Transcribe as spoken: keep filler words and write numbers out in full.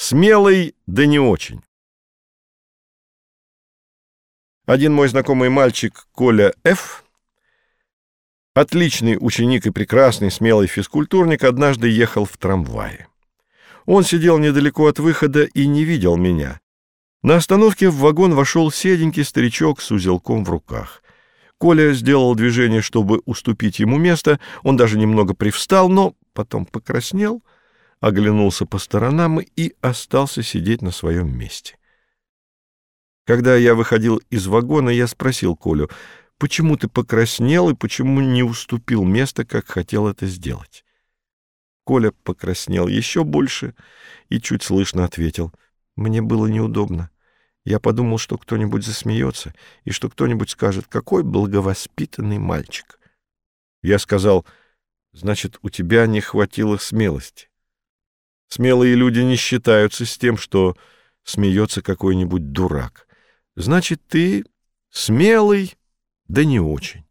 Смелый, да не очень. Один мой знакомый мальчик, Коля Ф., отличный ученик и прекрасный, смелый физкультурник, однажды ехал в трамвае. Он сидел недалеко от выхода и не видел меня. На остановке в вагон вошел седенький старичок с узелком в руках. Коля сделал движение, чтобы уступить ему место, он даже немного привстал, но потом покраснел, оглянулся по сторонам и остался сидеть на своем месте. Когда я выходил из вагона, я спросил Колю: «Почему ты покраснел и почему не уступил место, как хотел это сделать?» Коля покраснел еще больше и чуть слышно ответил: «Мне было неудобно. Я подумал, что кто-нибудь засмеется и что кто-нибудь скажет: какой благовоспитанный мальчик». Я сказал: «Значит, у тебя не хватило смелости. Смелые люди не считаются с тем, что смеется какой-нибудь дурак. Значит, ты смелый, да не очень».